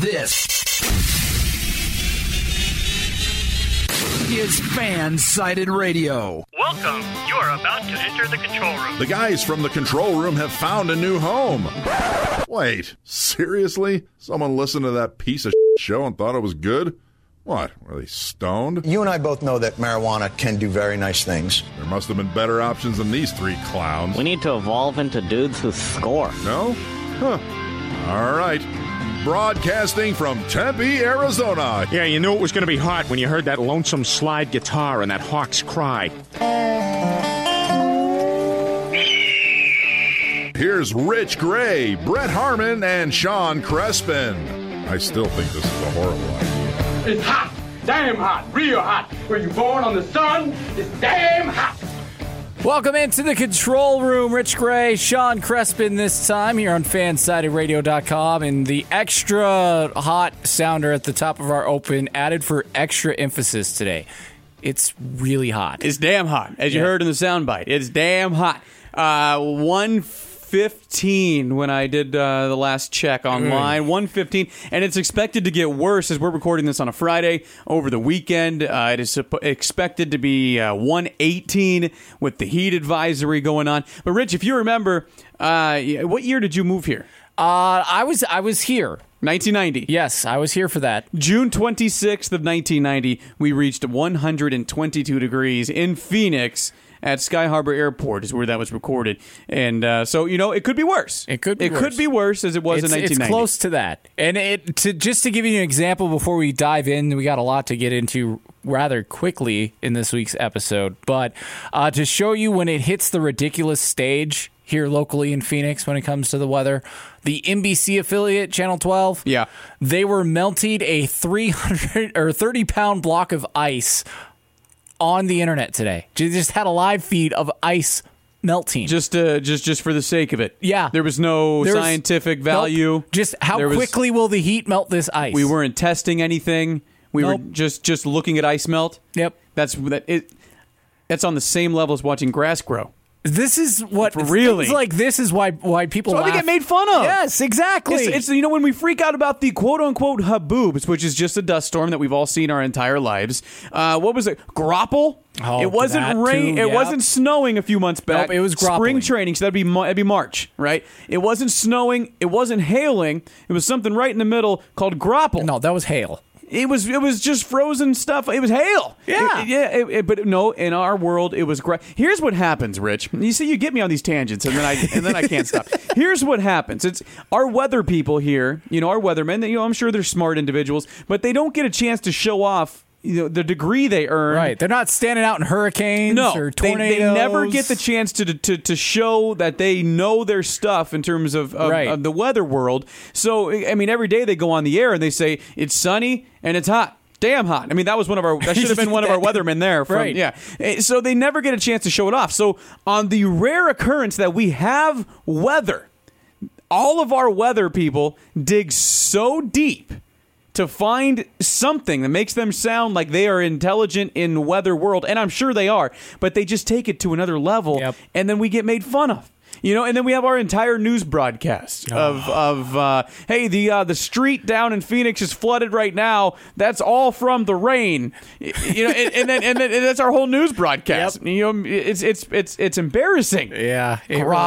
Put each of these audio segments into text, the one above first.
This is Fan-Sided Radio. Welcome. You are about to enter the control room. The guys from the control room have found a new home. Wait, seriously? Someone listened to that piece of show and thought it was good? What, were they stoned? You and I both know that marijuana can do very nice things. There must have been better options than these three clowns. We need to evolve into dudes who score. No? Huh. All right. Broadcasting from Tempe, Arizona. Yeah, you knew it was going to be hot when you heard that lonesome slide guitar and that hawk's cry. Here's Rich Gray, Brett Harmon, and Sean Crespin. I still think this is a horrible idea. It's hot, damn hot, real hot. Were you born on the sun? It's damn hot. Welcome into the control room. Rich Gray, Sean Crespin this time here on fansidedradio.com. And the extra hot sounder at the top of our open added for extra emphasis today. It's really hot. It's damn hot, as you heard in the soundbite. It's damn hot. 1:15 when I did the last check online. 1:15, and it's expected to get worse as we're recording this on a Friday over the weekend. It is expected to be 1:18 with the heat advisory going on. But Rich, if you remember, what year did you move here? I was here. 1990. Yes, I was here for that. June 26th of 1990, we reached 122 degrees in Phoenix. At Sky Harbor Airport is where that was recorded. And so, it could be worse. It could be worse as it was in 1990. It's close to that. And just to give you an example before we dive in, we got a lot to get into rather quickly in this week's episode. But to show you when it hits the ridiculous stage here locally in Phoenix when it comes to the weather, the NBC affiliate, Channel 12, they were melting a 300 or 30-pound block of ice on the internet today. They just had a live feed of ice melting. Just for the sake of it. Yeah. There was no scientific value. Nope. Just how quickly will the heat melt this ice? We weren't testing anything. We were just looking at ice melt. Yep. That's on the same level as watching grass grow. This is what really this is why people laugh. They get made fun of. Yes, exactly. It's when we freak out about the quote unquote haboobs, which is just a dust storm that we've all seen our entire lives. What was it? Grapple? Oh, it wasn't rain. It wasn't snowing a few months back. Nope, it was grappling. Spring training, so that'd be March, right? It wasn't snowing. It wasn't hailing. It was something right in the middle called grapple. No, that was hail. It was just frozen stuff. It was hail. Yeah. But no, in our world, it was great. Here's what happens, Rich. You see, you get me on these tangents, and then I can't stop. Here's what happens. It's our weather people here, our weathermen, I'm sure they're smart individuals, but they don't get a chance to show off the degree they earn. Right. They're not standing out in hurricanes or tornadoes. They never get the chance to show that they know their stuff in terms of the weather world. So, every day they go on the air and they say, it's sunny and it's hot. Damn hot. That was that should have been one of our weathermen there. Right. Yeah. So they never get a chance to show it off. So on the rare occurrence that we have weather, all of our weather people dig so deep to find something that makes them sound like they are intelligent in weather world, and I'm sure they are, but they just take it to another level, and then we get made fun of. And then we have our entire news broadcast of hey, the street down in Phoenix is flooded right now. That's all from the rain. And then that's our whole news broadcast. It's embarrassing. Yeah,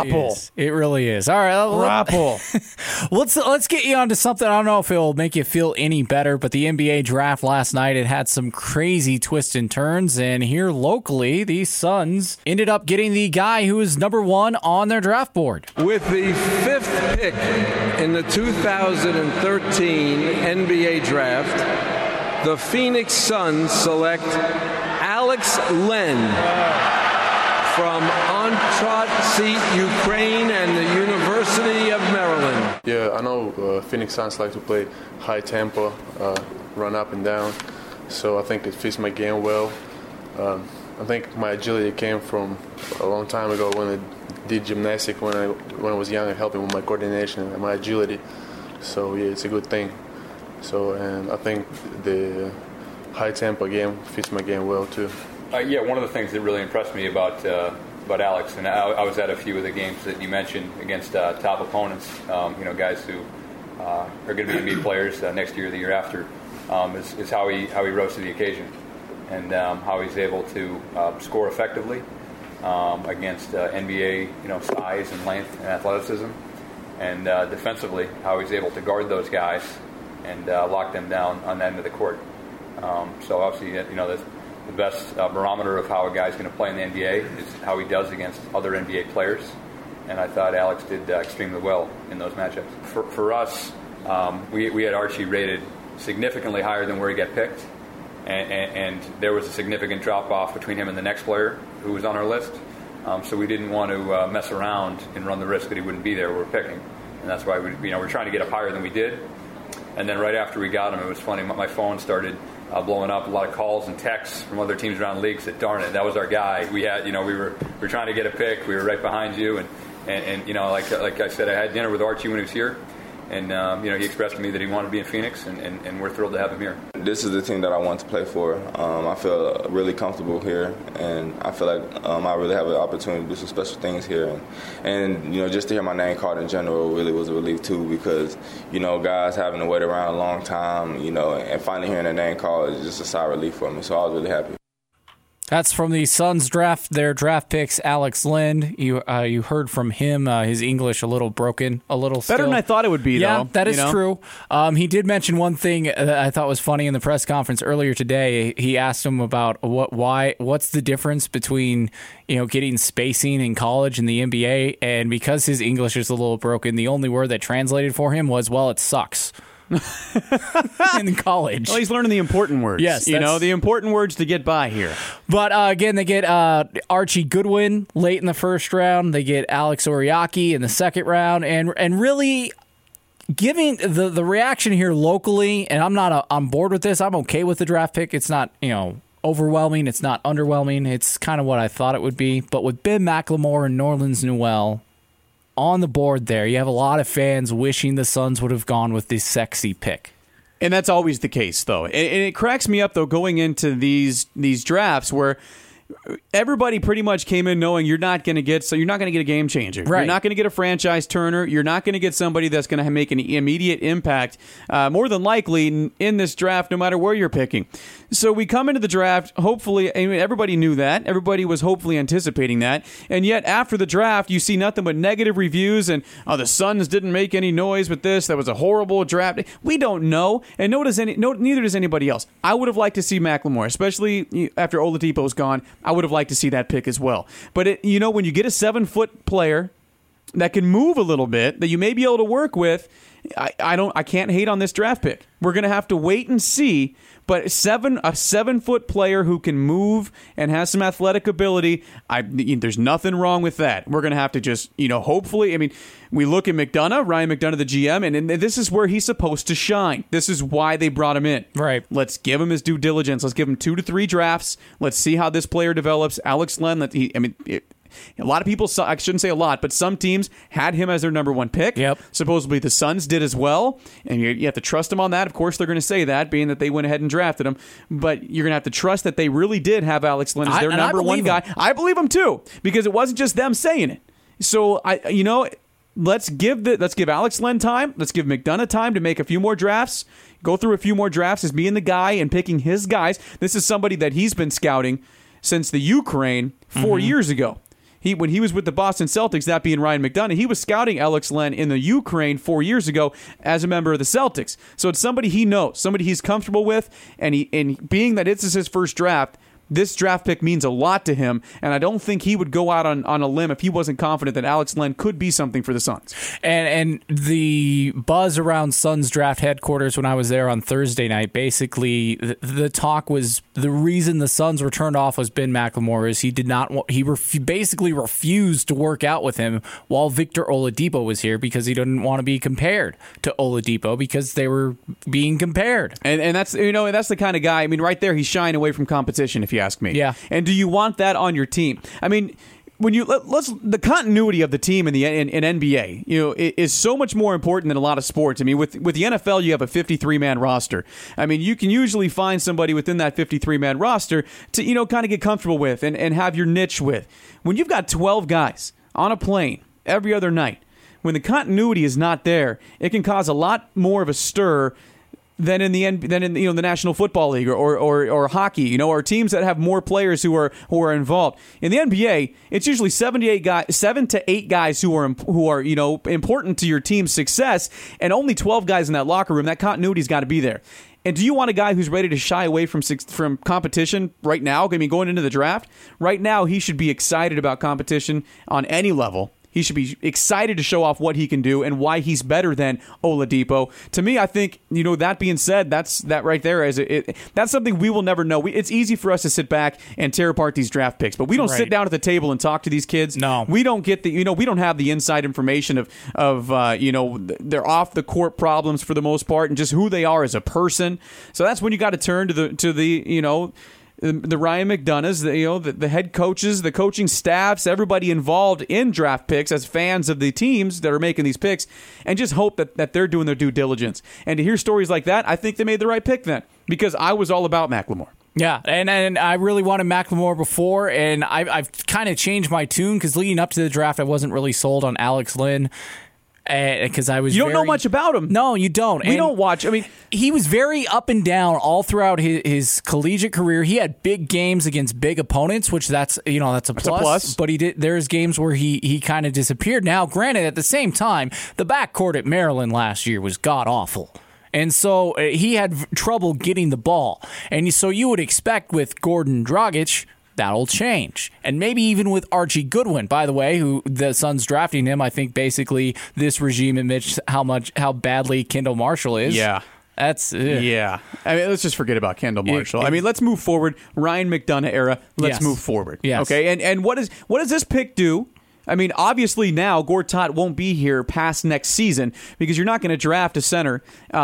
it really is. All right, grapple. Let's get you onto something. I don't know if it'll make you feel any better, but the NBA draft last night, it had some crazy twists and turns, and here locally, the Suns ended up getting the guy who is number one on their draft board. With the 5th pick in the 2013 NBA draft, the Phoenix Suns select Alex Len from Antrat, Ukraine, and the University of Maryland. Yeah, I know Phoenix Suns like to play high tempo, run up and down, so I think it fits my game well. I think my agility came from a long time ago when I did gymnastics when I was young, helping with my coordination and my agility. So yeah, it's a good thing. So, and I think the high tempo game fits my game well too. Yeah, one of the things that really impressed me about Alex, and I was at a few of the games that you mentioned against top opponents. Guys who are going to be NBA players next year, the year after, is how he rose to the occasion, and how he's able to score effectively against NBA size and length and athleticism, and defensively how he's able to guard those guys and lock them down on that end of the court. So obviously, the best barometer of how a guy's going to play in the NBA is how he does against other NBA players. And I thought Alex did extremely well in those matchups. For us, we had Archie rated significantly higher than where he got picked. And there was a significant drop-off between him and the next player who was on our list. So we didn't want to mess around and run the risk that he wouldn't be there. We were picking. And that's why we're trying to get up higher than we did. And then right after we got him, it was funny. My phone started blowing up, a lot of calls and texts from other teams around the league said, darn it, that was our guy. We had, we were trying to get a pick. We were right behind you. And like I said, I had dinner with Archie when he was here. And, he expressed to me that he wanted to be in Phoenix, and we're thrilled to have him here. This is the team that I want to play for. I feel really comfortable here, and I feel like I really have an opportunity to do some special things here. And just to hear my name called in general really was a relief, too, because, guys having to wait around a long time, and finally hearing their name called is just a sigh of relief for me. So I was really happy. That's from the Suns their draft picks, Alex Len. You heard from him, his English a little broken, a little better than I thought it would be, yeah, though. that is true. He did mention one thing that I thought was funny in the press conference earlier today. He asked him about what's the difference between getting spacing in college and the NBA, and because his English is a little broken, the only word that translated for him was, well, it sucks. In college. Well, he's learning the important words. Yes. The important words to get by here. But again, they get Archie Goodwin late in the first round. They get Alex Oriaki in the second round. And really giving the reaction here locally, and I'm not on board with this. I'm okay with the draft pick. It's not, overwhelming. It's not underwhelming. It's kind of what I thought it would be. But with Ben McLemore and Nerlens Noel on the board there, you have a lot of fans wishing the Suns would have gone with this sexy pick. And that's always the case, though. And it cracks me up, though, going into these drafts where everybody pretty much came in knowing you're not going to get a game changer. Right. You're not going to get a franchise turner. You're not going to get somebody that's going to make an immediate impact, more than likely, in this draft, no matter where you're picking. So we come into the draft, hopefully, everybody knew that. Everybody was hopefully anticipating that. And yet, after the draft, you see nothing but negative reviews and, the Suns didn't make any noise with this. That was a horrible draft. We don't know, and neither does anybody else. I would have liked to see McLemore, especially after Oladipo's gone. I would have liked to see that pick as well. But, when you get a 7-foot player that can move a little bit, that you may be able to work with, I can't hate on this draft pick. We're going to have to wait and see. But a 7-foot player who can move and has some athletic ability, there's nothing wrong with that. We're going to have to just, hopefully, we look at McDonough, Ryan McDonough, the GM, and this is where he's supposed to shine. This is why they brought him in. Right. Let's give him his due diligence. Let's give him 2 to 3 drafts. Let's see how this player develops. Alex Len, a lot of people, I shouldn't say a lot, but some teams had him as their number 1 pick. Yep. Supposedly the Suns did as well, and you have to trust them on that. Of course, they're going to say that, being that they went ahead and drafted him, but you're going to have to trust that they really did have Alex Len as their number 1 guy. I believe him too, because it wasn't just them saying it. So, let's give Alex Len time. Let's give McDonough time to make a few more drafts, go through a few more drafts as being the guy and picking his guys. This is somebody that he's been scouting since the Ukraine 4 years ago. When he was with the Boston Celtics, that being Ryan McDonough, he was scouting Alex Len in the Ukraine 4 years ago as a member of the Celtics. So it's somebody he knows, somebody he's comfortable with, and being that this is his first draft, this draft pick means a lot to him, and I don't think he would go out on a limb if he wasn't confident that Alex Len could be something for the Suns. And the buzz around Suns draft headquarters when I was there on Thursday night, basically the talk was the reason the Suns were turned off was Ben McLemore is he basically refused to work out with him while Victor Oladipo was here because he didn't want to be compared to Oladipo because they were being compared. And that's that's the kind of guy. Right there, he's shying away from competition. If you ask me. Yeah. And do you want that on your team? When the continuity of the team in NBA, is so much more important than a lot of sports. With the NFL, you have a 53-man roster. You can usually find somebody within that 53-man roster to kind of get comfortable with and have your niche with. When you've got 12 guys on a plane every other night, when the continuity is not there, it can cause a lot more of a stir than in the National Football League or hockey, or teams that have more players who are involved. In the NBA, it's usually 7 to 8 guys who are important to your team's success, and only 12 guys in that locker room. That continuity's got to be there. And do you want a guy who's ready to shy away from competition right now? I mean, going into the draft right now, he should be excited about competition on any level. He should be excited to show off what he can do and why he's better than Oladipo. To me, I think, that being said, that right there, that's something we will never know. It's easy for us to sit back and tear apart these draft picks, but we don't sit down at the table and talk to these kids. No. We don't get we don't have the inside information of their off the court problems for the most part and just who they are as a person. So that's when you got to turn to the Ryan McDonoughs, the head coaches, the coaching staffs, everybody involved in draft picks as fans of the teams that are making these picks, and just hope that they're doing their due diligence. And to hear stories like that, I think they made the right pick then, because I was all about McLemore. Yeah, and I really wanted McLemore before, and I've kind of changed my tune, because leading up to the draft, I wasn't really sold on Alex Len. Because you don't know much about him. No, you don't. We don't watch. I mean, he was very up and down all throughout his collegiate career. He had big games against big opponents, which that's a plus. But there's games where he kind of disappeared. Now, granted, at the same time, the backcourt at Maryland last year was god awful. And so he had trouble getting the ball. And so you would expect with Gordon Dragic, that'll change. And maybe even with Archie Goodwin, by the way, who the Suns drafting him, I think basically this regime admits how badly Kendall Marshall is. Yeah. Yeah. I mean, let's just forget about Kendall Marshall. I mean, let's move forward. Ryan McDonough era. Let's move forward. Yes. Okay. And what does this pick do? I mean, obviously now Gortat won't be here past next season because you're not going to draft a center,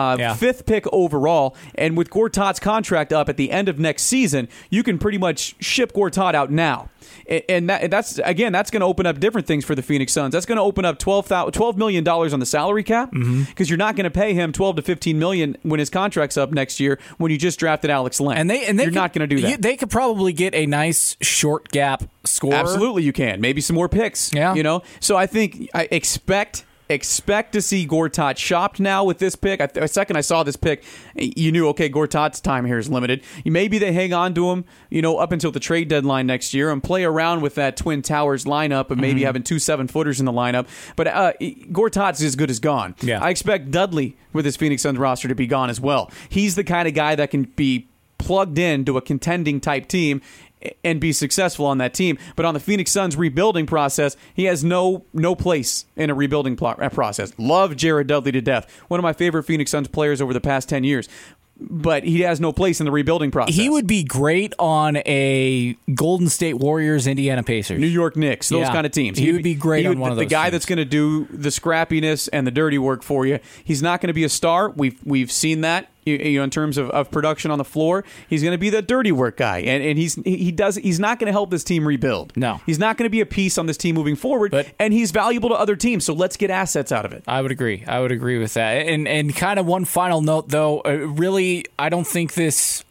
5th pick overall. And with Gortat's contract up at the end of next season, you can pretty much ship Gortat out now. And that's going to open up different things for the Phoenix Suns. That's going to open up $12 million on the salary cap because you're not going to pay him $12 to $15 million when his contract's up next year when you just drafted Alex Len. You're not going to do that. They could probably get a nice short gap scorer. Absolutely, you can. Maybe some more picks. Yeah. So I think I expect to see Gortat shopped now with this pick. The second I saw this pick, you knew, okay, Gortat's time here is limited. Maybe they hang on to him, up until the trade deadline next year and play around with that Twin Towers lineup and maybe having 2 7-footers in the lineup. But Gortat's as good as gone. Yeah. I expect Dudley with his Phoenix Suns roster to be gone as well. He's the kind of guy that can be plugged into a contending type team and be successful on that team. But on the Phoenix Suns rebuilding process, he has no place in a rebuilding process. Love Jared Dudley to death. One of my favorite Phoenix Suns players over the past 10 years. But he has no place in the rebuilding process. He would be great on a Golden State Warriors, Indiana Pacers, New York Knicks, those kind of teams. He would be great on one of those. The guy teams. That's going to do the scrappiness and the dirty work for you. He's not going to be a star. We've seen that. In terms of production on the floor, he's going to be the dirty work guy, and he's not going to help this team rebuild. No, he's not going to be a piece on this team moving forward. And he's valuable to other teams, so let's get assets out of it. I would agree with that. And kind of one final note though, really, I don't think this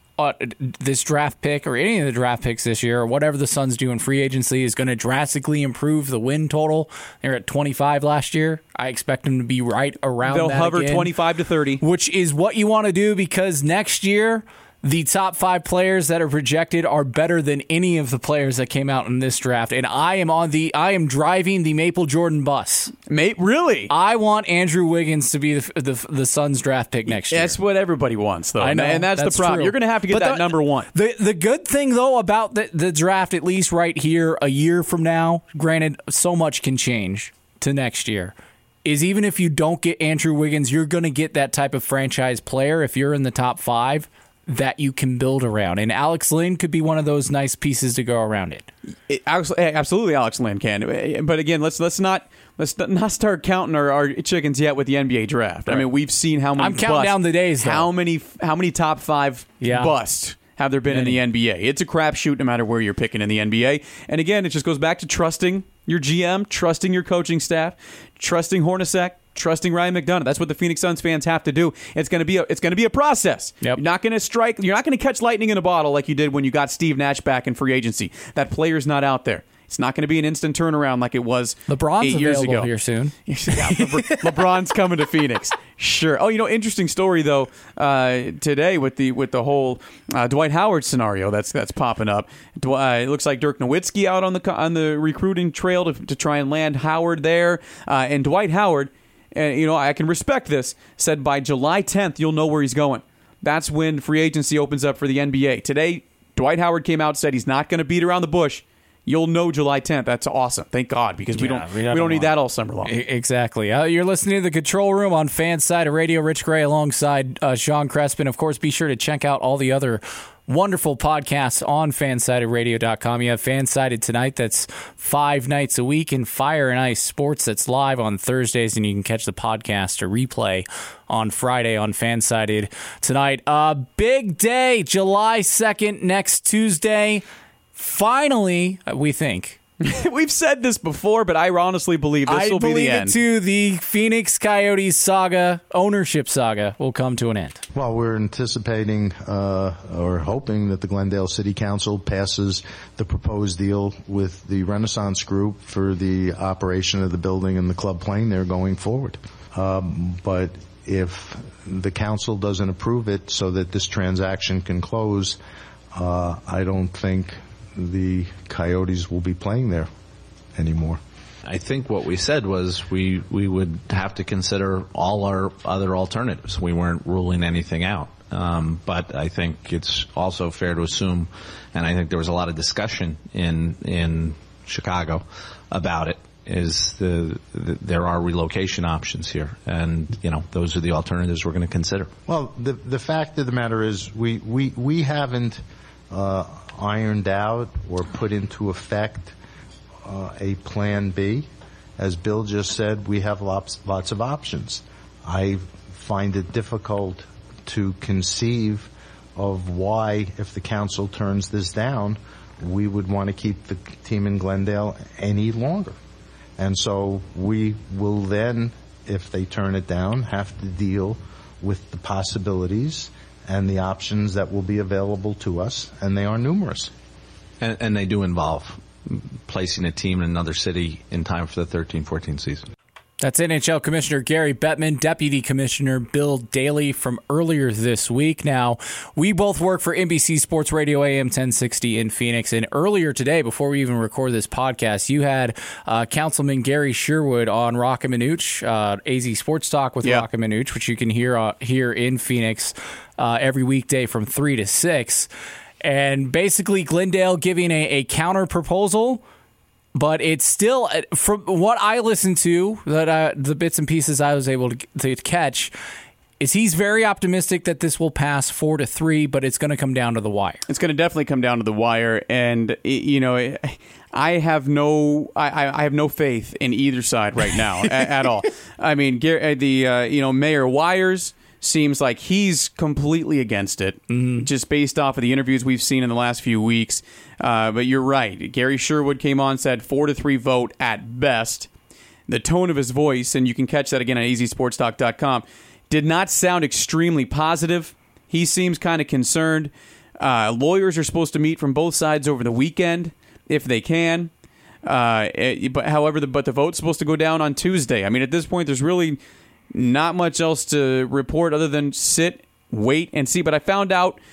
draft pick or any of the draft picks this year or whatever the Suns do in free agency is going to drastically improve the win total. They're at 25 last year. I expect them to be right around They'll that hover again, 25 to 30. Which is what you want to do because next year the top 5 players that are projected are better than any of the players that came out in this draft. And I am driving the Maple Jordan bus. Really? I want Andrew Wiggins to be the Suns draft pick next year. That's what everybody wants, though. I know, and that's the problem. True. You're going to have to get that number one. The good thing, though, about the draft, at least right here, a year from now, granted, so much can change to next year, is even if you don't get Andrew Wiggins, you're going to get that type of franchise player if you're in the top 5 that you can build around. And Alex Len could be one of those nice pieces to go around it. Absolutely, Alex Len can. But again, let's not start counting our chickens yet with the NBA draft. Right. I mean, we've seen how many. I'm counting down the days. Though. How many top 5 busts have there been in the NBA? It's a crapshoot no matter where you're picking in the NBA. And again, it just goes back to trusting your GM, trusting your coaching staff, trusting Hornacek, trusting Ryan McDonough. That's what the Phoenix Suns fans have to do. It's going to be a process. Yep. You're not going to catch lightning in a bottle like you did when you got Steve Nash back in free agency. That player's not out there. It's not going to be an instant turnaround like it was LeBron's 8 years available ago. here soon. LeBron's coming to Phoenix. Sure. Oh, interesting story though. Today with the whole Dwight Howard scenario that's popping up. It looks like Dirk Nowitzki out on the recruiting trail to try and land Howard there. And Dwight Howard, and I can respect this, said by July 10th you'll know where he's going. That's when free agency opens up for the NBA. Today, Dwight Howard came out and said he's not going to beat around the bush. You'll know July 10th. That's awesome. Thank God, because we don't need that all summer long. Exactly. You're listening to the Control Room on Fansided Radio. Rich Gray alongside Sean Crespin. Of course, be sure to check out all the other wonderful podcasts on fansidedradio.com. You have Fansided Tonight, that's 5 nights a week, and Fire and Ice Sports, that's live on Thursdays, and you can catch the podcast or replay on Friday on Fansided Tonight. Big day, July 2nd, next Tuesday. Finally, we think. We've said this before, but I honestly believe this will be the end. I believe it too. The Phoenix Coyotes saga, ownership saga, will come to an end. Well, we're anticipating or hoping that the Glendale City Council passes the proposed deal with the Renaissance Group for the operation of the building and the club playing there going forward. But if the council doesn't approve it so that this transaction can close, I don't think the Coyotes will be playing there anymore. I think what we said was we would have to consider all our other alternatives. We weren't ruling anything out. But I think it's also fair to assume, and I think there was a lot of discussion in Chicago about it, is there are relocation options here, and those are the alternatives we're going to consider. Well, the fact of the matter is we haven't ironed out or put into effect a plan B. As Bill just said, we have lots of options. I find it difficult to conceive of why, if the council turns this down, we would want to keep the team in Glendale any longer. And so we will then, if they turn it down, have to deal with the possibilities and the options that will be available to us, and they are numerous. And they do involve placing a team in another city in time for the 13-14 season. That's NHL Commissioner Gary Bettman, Deputy Commissioner Bill Daly from earlier this week. Now, we both work for NBC Sports Radio AM 1060 in Phoenix, and earlier today, before we even record this podcast, you had Councilman Gary Sherwood on Rock and Manooch, AZ Sports Talk with Rock and Manooch, which you can hear here in Phoenix every weekday from 3 to 6. And basically, Glendale giving a counter proposal. But it's still, from what I listened to, the bits and pieces I was able to catch, is he's very optimistic that this will pass 4-3, but it's going to come down to the wire. It's going to definitely come down to the wire, and I have no faith in either side right now at all. I mean, Mayor Wires seems like he's completely against it, just based off of the interviews we've seen in the last few weeks. But you're right. Gary Sherwood came on, said 4-3 vote at best. The tone of his voice, and you can catch that again on azsportstalk.com, did not sound extremely positive. He seems kind of concerned. Lawyers are supposed to meet from both sides over the weekend, if they can. But the vote's supposed to go down on Tuesday. I mean, at this point, there's really not much else to report other than sit, wait, and see. But I found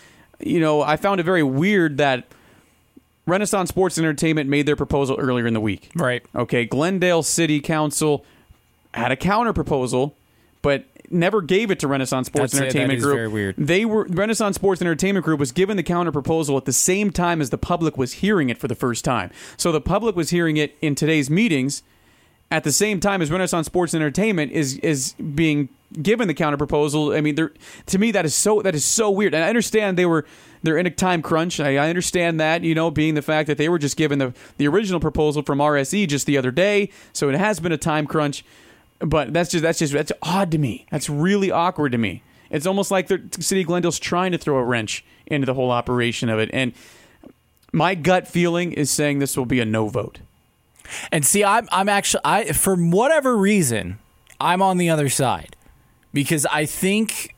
it very weird that Renaissance Sports Entertainment made their proposal earlier in the week. Right. Okay, Glendale City Council had a counter proposal, but never gave it to Renaissance Sports Entertainment Group. That is very weird. Renaissance Sports Entertainment Group was given the counter proposal at the same time as the public was hearing it for the first time. So the public was hearing it in today's meetings at the same time as Renaissance Sports Entertainment is being given the counter proposal. I mean, to me that is so weird. And I understand they're in a time crunch. I understand that, being the fact that they were just given the original proposal from RSE just the other day, so it has been a time crunch. But that's odd to me. That's really awkward to me. It's almost like the City of Glendale's trying to throw a wrench into the whole operation of it. And my gut feeling is saying this will be a no vote. And see, I'm actually, for whatever reason, I'm on the other side, because I think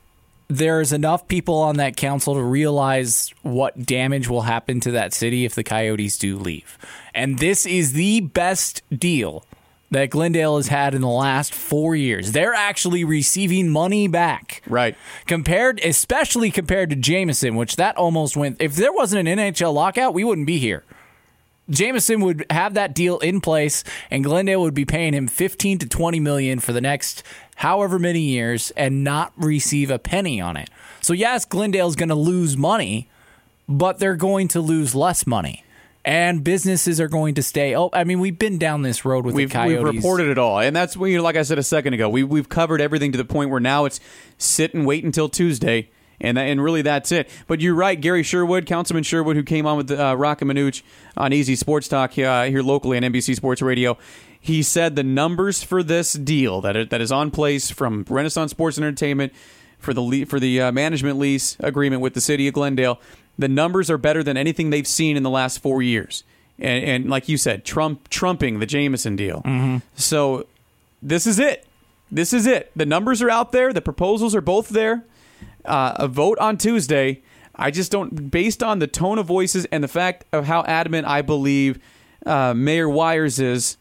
there's enough people on that council to realize what damage will happen to that city if the Coyotes do leave. And this is the best deal that Glendale has had in the last 4 years. They're actually receiving money back. Right. Especially compared to Jameson, which that almost went. If there wasn't an NHL lockout, we wouldn't be here. Jameson would have that deal in place, and Glendale would be paying him $15 to $20 million for the next however many years and not receive a penny on it. So yes, Glendale's going to lose money, but they're going to lose less money. And businesses are going to stay. We've been down this road with the Coyotes. We've reported it all. And that's, like I said a second ago, we've covered everything to the point where now it's sit and wait until Tuesday. And really, that's it. But you're right, Gary Sherwood, Councilman Sherwood, who came on with Rock and Manuch on Easy Sports Talk here locally on NBC Sports Radio, he said the numbers for this deal that is on place from Renaissance Sports and Entertainment for the management lease agreement with the city of Glendale, the numbers are better than anything they've seen in the last 4 years. And like you said, trumping the Jameson deal. Mm-hmm. So this is it. This is it. The numbers are out there. The proposals are both there. A vote on Tuesday. I just don't, based on the tone of voices and the fact of how adamant I believe Mayor Wires is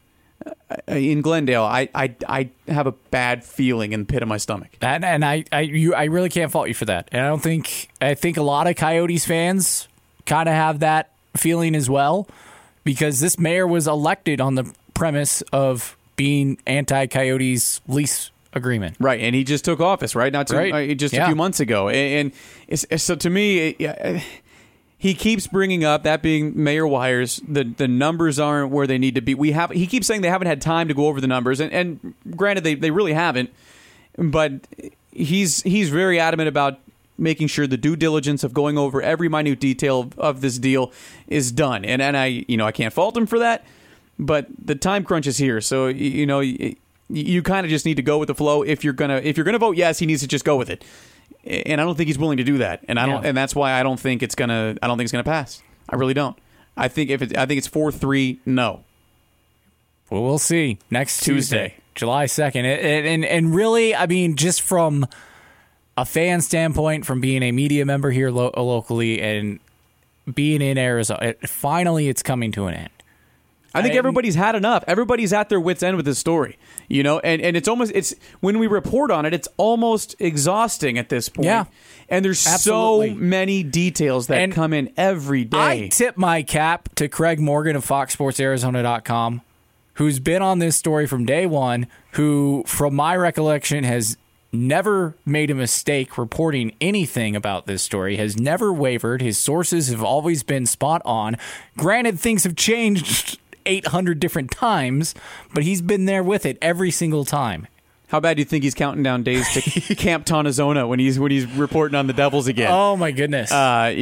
in Glendale, I have a bad feeling in the pit of my stomach. And I really can't fault you for that. And I think a lot of Coyotes fans kind of have that feeling as well, because this mayor was elected on the premise of being anti-Coyotes lease agreement. Right, and he just took office, right? A few months ago. And so to me, he keeps bringing up, that being Mayor Wires, the numbers aren't where they need to be. He keeps saying they haven't had time to go over the numbers, and granted, they really haven't, but he's very adamant about making sure the due diligence of going over every minute detail of this deal is done. And I can't fault him for that, but the time crunch is here. So, you kind of just need to go with the flow. If you're gonna vote yes, he needs to just go with it. And I don't think he's willing to do that. And and that's why I don't think it's gonna pass. I really don't. I think it's 4-3 no. Well, we'll see next Tuesday, July 2nd. And really, just from a fan standpoint, from being a media member here locally and being in Arizona, finally it's coming to an end. I think everybody's had enough. Everybody's at their wits' end with this story, and it's when we report on it, it's almost exhausting at this point. Yeah. And there's Absolutely. so many details that come in every day. I tip my cap to Craig Morgan of FoxSportsArizona.com, who's been on this story from day one, who, from my recollection, has never made a mistake reporting anything about this story, has never wavered. His sources have always been spot on. Granted, things have changed 800 different times, but he's been there with it every single time. How bad do you think he's counting down days to Camp Tonizona when he's reporting on the Devils again? Oh my goodness!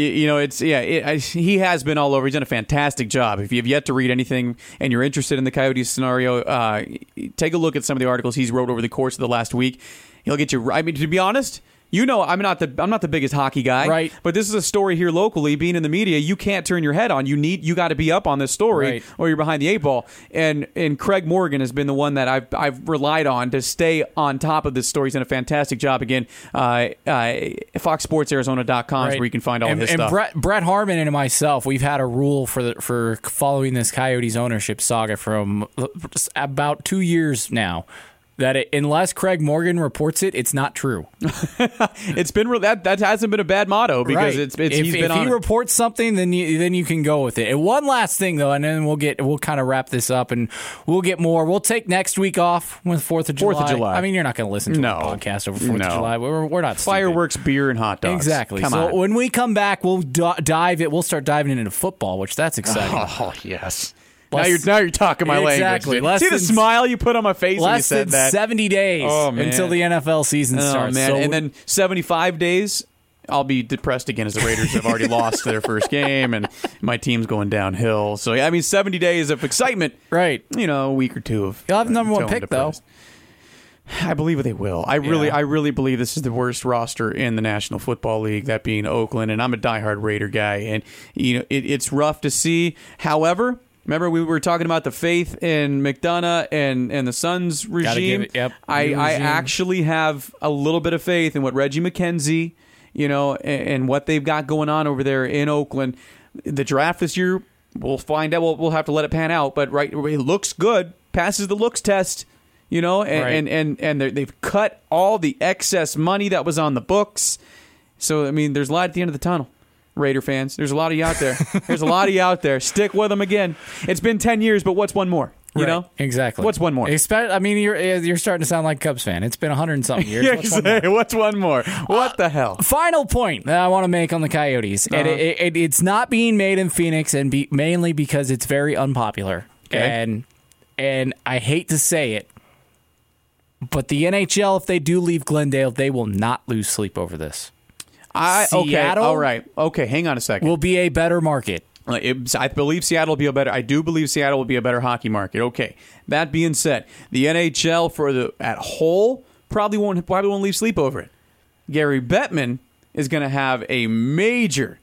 He has been all over. He's done a fantastic job. If you have yet to read anything and you're interested in the Coyotes scenario, take a look at some of the articles he's wrote over the course of the last week. He'll get you. I mean, to be honest, I'm not the biggest hockey guy, right? But this is a story here locally. Being in the media, you can't turn your head on. You got to be up on this story, right, or you're behind the eight ball. And Craig Morgan has been the one that I've relied on to stay on top of this story. He's done a fantastic job. Again, FoxSportsArizona.com is where you can find all of his stuff. And Brett Harmon and myself, we've had a rule for following this Coyotes ownership saga from about 2 years now, that unless Craig Morgan reports it, it's not true. It's been that hasn't been a bad motto, because right. If he reports something, then you can go with it. And one last thing though, and then we'll kind of wrap this up, and we'll get more. We'll take next week off with 4th of July. 4th of July. I mean, you're not going to listen to a podcast over 4th of July. We're not stupid. Fireworks, beer, and hot dogs. Exactly. Come on. When we come back, we'll We'll start diving into football, which that's exciting. Oh yes. Now you're talking my exactly. language. See the smile you put on my face when you said that? Less than 70 days until the NFL season starts. Man. So, and then 75 days, I'll be depressed again as the Raiders have already lost their first game and my team's going downhill. So, 70 days of excitement. Right. A week or two of... You'll have the number one pick, depressed. Though. I believe they will. I really believe this is the worst roster in the National Football League, that being Oakland, and I'm a diehard Raider guy. And, it's rough to see. However... Remember, we were talking about the faith in McDonough and the Suns regime. I actually have a little bit of faith in what Reggie McKenzie, and what they've got going on over there in Oakland. The draft this year, we'll find out. We'll have to let it pan out. But it looks good, passes the looks test. And they've cut all the excess money that was on the books. So, I mean, there's light at the end of the tunnel, Raider fans. There's a lot of you out there. There's a lot of you out there. Stick with them again. It's been 10 years, but what's one more? You know? Exactly. What's one more? I mean, you're starting to sound like a Cubs fan. It's been 100-something years. What's one more? What the hell? Final point that I want to make on the Coyotes. And it's not being made in Phoenix, and mainly because it's very unpopular. Okay. And I hate to say it, but the NHL, if they do leave Glendale, they will not lose sleep over this. Seattle, all right. Okay, hang on a second. Will be a better market. I believe Seattle will be I do believe Seattle will be a better hockey market. Okay. That being said, the NHL at whole probably won't leave sleep over it. Gary Bettman is going to have a major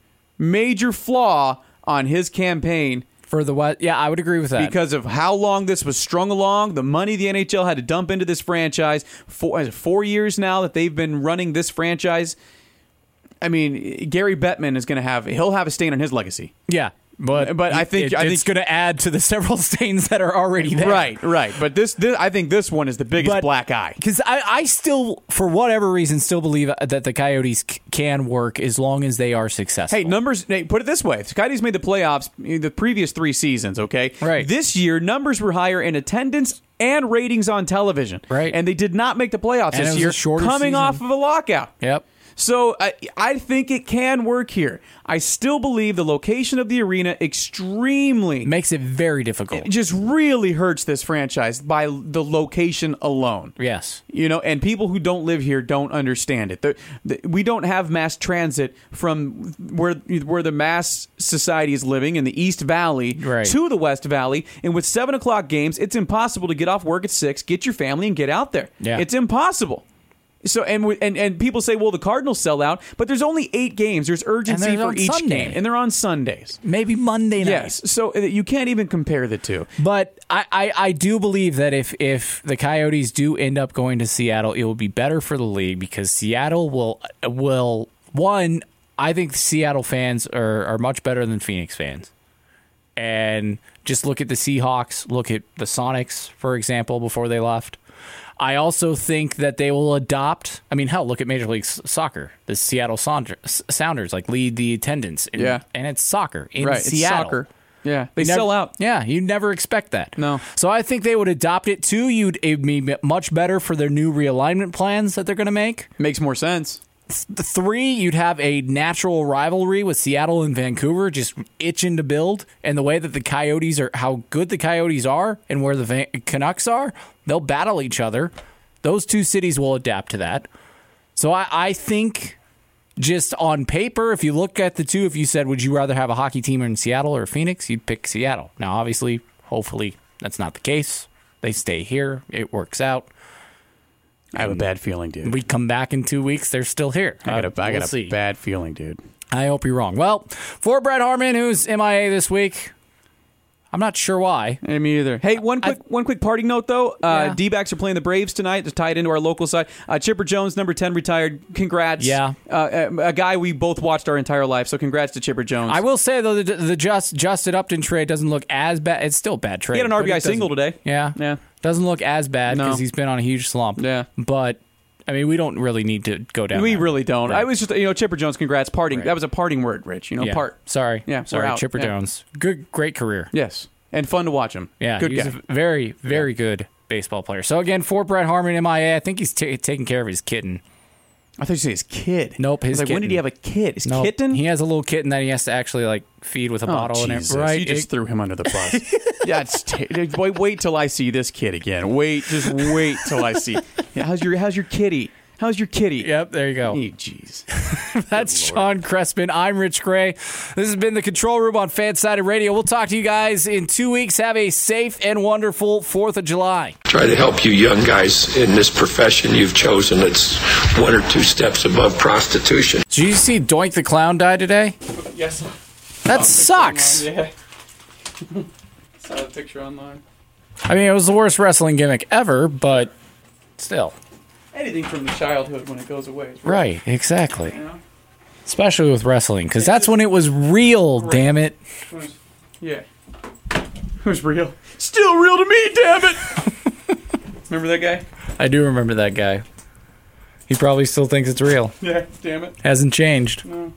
flaw on his campaign. For the what? Yeah, I would agree with that. Because of how long this was strung along, the money the NHL had to dump into this franchise. 4 years now that they've been running this franchise. I mean, Gary Bettman is going to he'll have a stain on his legacy. Yeah. But I think it's going to add to the several stains that are already there. Right. But this I think this one is the biggest black eye. Because I still, for whatever reason, still believe that the Coyotes can work as long as they are successful. Hey, put it this way. The Coyotes made the playoffs the previous 3 seasons, okay? Right. This year, numbers were higher in attendance and ratings on television. Right. And they did not make the playoffs this year, coming off of a lockout. Yep. So I think it can work here. I still believe the location of the arena extremely makes it very difficult. It just really hurts this franchise by the location alone. Yes. And people who don't live here don't understand it. We don't have mass transit from where the mass society is living in the East Valley to the West Valley. And with 7 o'clock games, it's impossible to get off work at 6, get your family, and get out there. Yeah. It's impossible. So and people say, well, the Cardinals sell out, but there's only 8 games. There's urgency for each game, and they're on Sundays, maybe Monday night. Yes, so you can't even compare the two. But I do believe that if the Coyotes do end up going to Seattle, it will be better for the league because Seattle will one. I think Seattle fans are much better than Phoenix fans, and just look at the Seahawks, look at the Sonics, for example, before they left. I also think that they will adopt. I mean, hell, look at Major League Soccer. The Seattle Sounders lead the attendance. And it's soccer in Seattle. It's soccer. Yeah, they sell out. Yeah, you never expect that. No. So I think they would adopt it too. It'd be much better for their new realignment plans that they're going to make. Makes more sense. 3, you'd have a natural rivalry with Seattle and Vancouver, just itching to build. And the way that the Coyotes are, how good the Coyotes are, and where the Canucks are, they'll battle each other. Those 2 cities will adapt to that. So I think, just on paper, if you look at the 2, if you said, would you rather have a hockey team in Seattle or Phoenix, you'd pick Seattle. Now, obviously, hopefully, that's not the case. They stay here. It works out. I have a bad feeling, dude. We come back in 2 weeks, they're still here. I got a bad feeling, dude. I hope you're wrong. Well, for Brett Hartman, who's MIA this week, I'm not sure why. Me either. Hey, one quick parting note, though. D-backs are playing the Braves tonight to tie it into our local side. Chipper Jones, number 10, retired. Congrats. Yeah. A guy we both watched our entire life, so congrats to Chipper Jones. I will say, though, the Justin Upton trade doesn't look as bad. It's still a bad trade. He had an RBI single today. Yeah. Doesn't look as bad because he's been on a huge slump. Yeah. But, I mean, we don't really need to go down We there. really don't. Right. I was just, Chipper Jones, congrats. Parting. Right. That was a parting word, Rich. Part. Sorry. Yeah, sorry, Chipper Jones. Great career. Yes. And fun to watch him. Yeah, good he's guy. a very, very good baseball player. So, again, for Brett Hartman, MIA, I think he's taking care of his kitten. I thought you said his kid. Nope, his kitten. When did he have a kid? His nope. kitten? He has a little kitten that he has to actually feed with a bottle in it. Right? You just threw him under the bus. Yeah, wait till I see this kid again. Just wait till I see. Yeah, how's your kitty? How's your kitty? Yep, there you go. Oh, jeez. That's Sean Crespin. I'm Rich Gray. This has been the Control Room on Fansided Radio. We'll talk to you guys in 2 weeks. Have a safe and wonderful 4th of July. Try to help you young guys in this profession you've chosen. It's 1 or 2 steps above prostitution. Did you see Doink the Clown die today? Yes. That sucks. Yeah. Saw the picture online. I mean, it was the worst wrestling gimmick ever, but still. Anything from the childhood when it goes away. Is Right, exactly. You know? Especially with wrestling, because that's when it was real, damn it. Yeah. It was real. Still real to me, damn it! Remember that guy? I do remember that guy. He probably still thinks it's real. Yeah, damn it. Hasn't changed. No.